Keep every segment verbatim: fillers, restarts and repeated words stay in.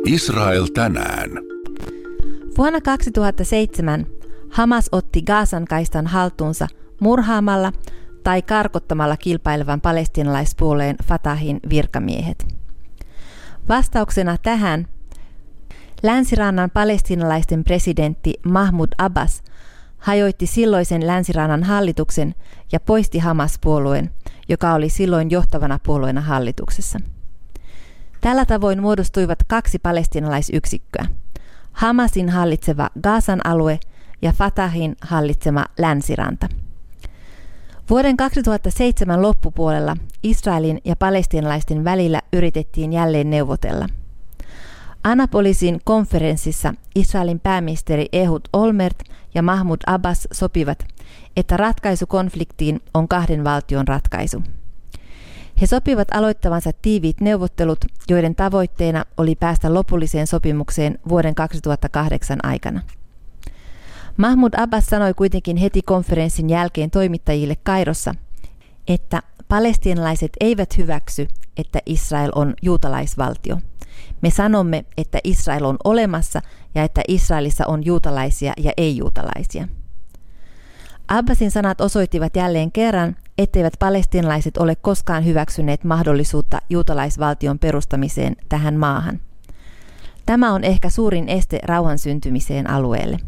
Israel tänään. Vuonna kaksituhattaseitsemän Hamas otti Gazan kaistan haltuunsa murhaamalla tai karkottamalla kilpailevan palestiinalaispuolueen Fatahin virkamiehet. Vastauksena tähän Länsirannan palestiinalaisten presidentti Mahmoud Abbas hajoitti silloisen Länsirannan hallituksen ja poisti Hamas-puolueen, joka oli silloin johtavana puolueena hallituksessa. Tällä tavoin muodostuivat kaksi palestiinalaisyksikköä, Hamasin hallitseva Gazan alue ja Fatahin hallitsema Länsiranta. Vuoden kaksituhattaseitsemän loppupuolella Israelin ja palestiinalaisten välillä yritettiin jälleen neuvotella. Annapolisin konferenssissa Israelin pääministeri Ehud Olmert ja Mahmoud Abbas sopivat, että ratkaisu konfliktiin on kahden valtion ratkaisu. He sopivat aloittavansa tiiviit neuvottelut, joiden tavoitteena oli päästä lopulliseen sopimukseen vuoden kaksituhattakahdeksan aikana. Mahmoud Abbas sanoi kuitenkin heti konferenssin jälkeen toimittajille Kairossa, että palestiinalaiset eivät hyväksy, että Israel on juutalaisvaltio. Me sanomme, että Israel on olemassa ja että Israelissa on juutalaisia ja ei-juutalaisia. Abbasin sanat osoittivat jälleen kerran, etteivät palestiinalaiset ole koskaan hyväksyneet mahdollisuutta juutalaisvaltion perustamiseen tähän maahan. Tämä on ehkä suurin este rauhan syntymiseen alueelle.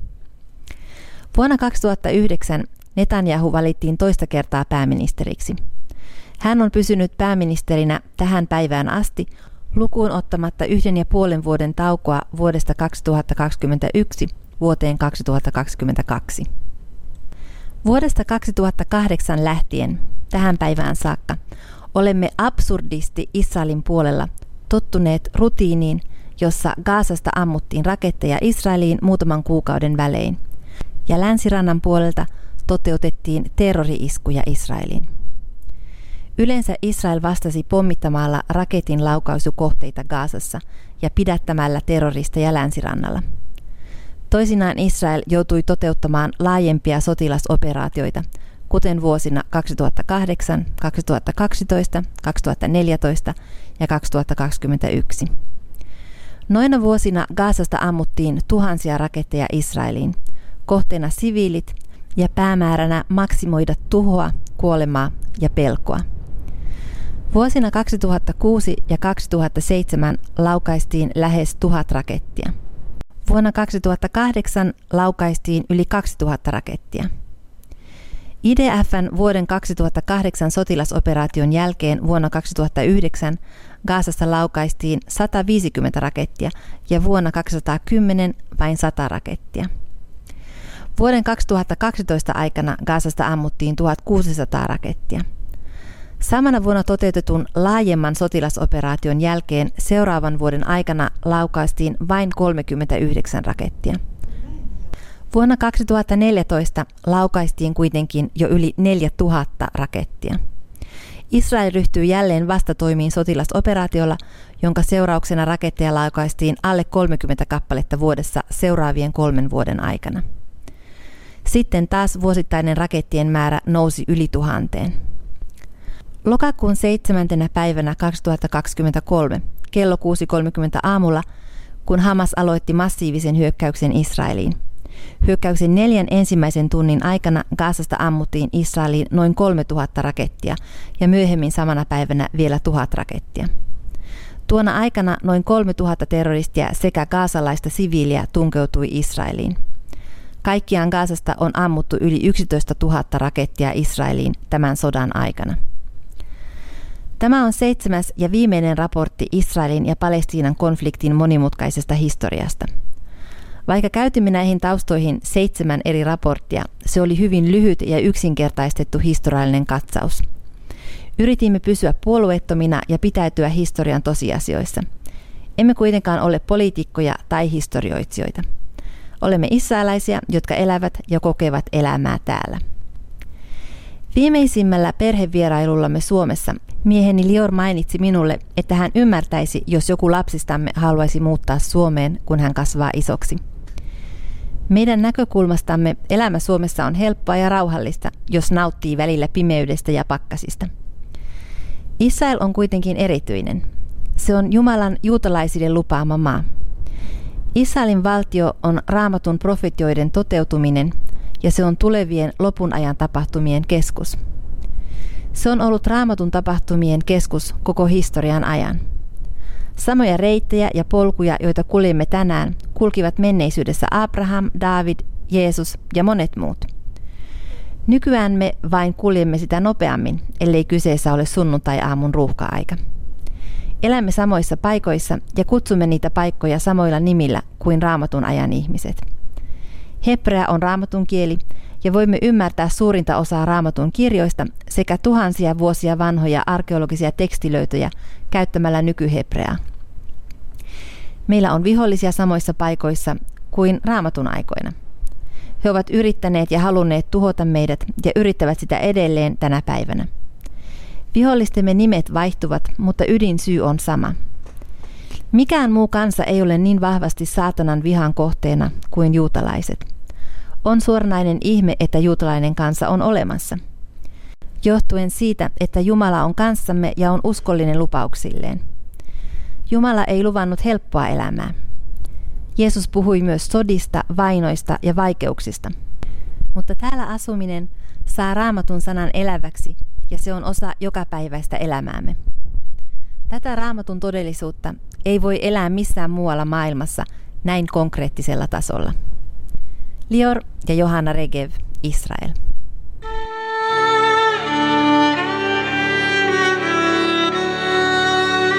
Vuonna kaksituhattayhdeksän Netanyahu valittiin toista kertaa pääministeriksi. Hän on pysynyt pääministerinä tähän päivään asti, lukuun ottamatta yhden ja puolen vuoden taukoa vuodesta kaksituhattakaksikymmentäyksi vuoteen kaksituhattakaksikymmentäkaksi. Vuodesta kaksituhattakahdeksan lähtien tähän päivään saakka olemme absurdisti Israelin puolella tottuneet rutiiniin, jossa Gazasta ammuttiin raketteja Israeliin muutaman kuukauden välein, ja Länsirannan puolelta toteutettiin terrori-iskuja Israeliin. Yleensä Israel vastasi pommittamalla raketin laukaisukohteita Gazassa ja pidättämällä terroristeja Länsirannalla. Toisinaan Israel joutui toteuttamaan laajempia sotilasoperaatioita, kuten vuosina kaksituhattakahdeksan, kaksituhattakaksitoista, kaksituhattaneljätoista ja kaksituhattakaksikymmentäyksi. Noina vuosina Gazasta ammuttiin tuhansia raketteja Israeliin, kohteena siviilit ja päämääränä maksimoida tuhoa, kuolemaa ja pelkoa. Vuosina kaksituhattakuusi ja kaksituhattaseitsemän laukaistiin lähes tuhat rakettia. Vuonna kaksituhattakahdeksan laukaistiin yli kaksituhatta rakettia. I D F:n vuoden kaksituhattakahdeksan sotilasoperaation jälkeen vuonna kaksituhattayhdeksän Gazassa laukaistiin sata viisikymmentä rakettia ja vuonna kaksituhattakymmenen vain sata rakettia. Vuoden kaksituhattakaksitoista aikana Gazasta ammuttiin tuhatkuusisataa rakettia. Samana vuonna toteutetun laajemman sotilasoperaation jälkeen seuraavan vuoden aikana laukaistiin vain kolmekymmentäyhdeksän rakettia. Vuonna kaksituhattaneljätoista laukaistiin kuitenkin jo yli neljätuhatta rakettia. Israel ryhtyi jälleen vastatoimiin sotilasoperaatiolla, jonka seurauksena raketteja laukaistiin alle kolmekymmentä kappaletta vuodessa seuraavien kolmen vuoden aikana. Sitten taas vuosittainen rakettien määrä nousi yli tuhanteen. Lokakuun seitsemäntenä päivänä kaksituhattakaksikymmentäkolme kello kuusi kolmekymmentä aamulla, kun Hamas aloitti massiivisen hyökkäyksen Israeliin. Hyökkäyksen neljän ensimmäisen tunnin aikana Gazasta ammuttiin Israeliin noin kolmetuhatta rakettia ja myöhemmin samana päivänä vielä tuhat rakettia. Tuona aikana noin kolmetuhatta terroristia sekä gazalaista siviiliä tunkeutui Israeliin. Kaikkiaan Gazasta on ammuttu yli yksitoistatuhatta rakettia Israeliin tämän sodan aikana. Tämä on seitsemäs ja viimeinen raportti Israelin ja Palestiinan konfliktin monimutkaisesta historiasta. Vaikka käytimme näihin taustoihin seitsemän eri raporttia, se oli hyvin lyhyt ja yksinkertaistettu historiallinen katsaus. Yritimme pysyä puolueettomina ja pitäytyä historian tosiasioissa. Emme kuitenkaan ole poliitikkoja tai historioitsijoita. Olemme israelaisia, jotka elävät ja kokevat elämää täällä. Viimeisimmällä perhevierailullamme Suomessa mieheni Lior mainitsi minulle, että hän ymmärtäisi, jos joku lapsistamme haluaisi muuttaa Suomeen, kun hän kasvaa isoksi. Meidän näkökulmastamme elämä Suomessa on helppoa ja rauhallista, jos nauttii välillä pimeydestä ja pakkasista. Israel on kuitenkin erityinen. Se on Jumalan juutalaisille lupaama maa. Israelin valtio on Raamatun profetioiden toteutuminen ja se on tulevien lopun ajan tapahtumien keskus. Se on ollut Raamatun tapahtumien keskus koko historian ajan. Samoja reittejä ja polkuja, joita kuljemme tänään, kulkivat menneisyydessä Abraham, Daavid, Jeesus ja monet muut. Nykyään me vain kuljemme sitä nopeammin, ellei kyseessä ole sunnuntai-aamun ruuhka-aika. Elämme samoissa paikoissa ja kutsumme niitä paikkoja samoilla nimillä kuin Raamatun ajan ihmiset. Hebrea on Raamatun kieli ja voimme ymmärtää suurinta osaa Raamatun kirjoista sekä tuhansia vuosia vanhoja arkeologisia tekstilöitöjä käyttämällä nykyhebreaa. Meillä on vihollisia samoissa paikoissa kuin Raamatun aikoina. He ovat yrittäneet ja halunneet tuhota meidät ja yrittävät sitä edelleen tänä päivänä. Vihollistemme nimet vaihtuvat, mutta ydinsyy on sama. Mikään muu kansa ei ole niin vahvasti saatanan vihan kohteena kuin juutalaiset. On suoranainen ihme, että juutalainen kansa on olemassa. Johtuen siitä, että Jumala on kanssamme ja on uskollinen lupauksilleen. Jumala ei luvannut helppoa elämää. Jeesus puhui myös sodista, vainoista ja vaikeuksista. Mutta täällä asuminen saa Raamatun sanan eläväksi ja se on osa jokapäiväistä elämäämme. Tätä Raamatun todellisuutta ei voi elää missään muualla maailmassa näin konkreettisella tasolla. Lior ja Johanna Regev, Israel.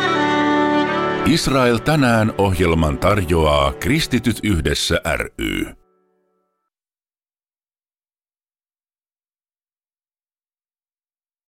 Israel tänään -ohjelman tarjoaa Kristityt yhdessä ry.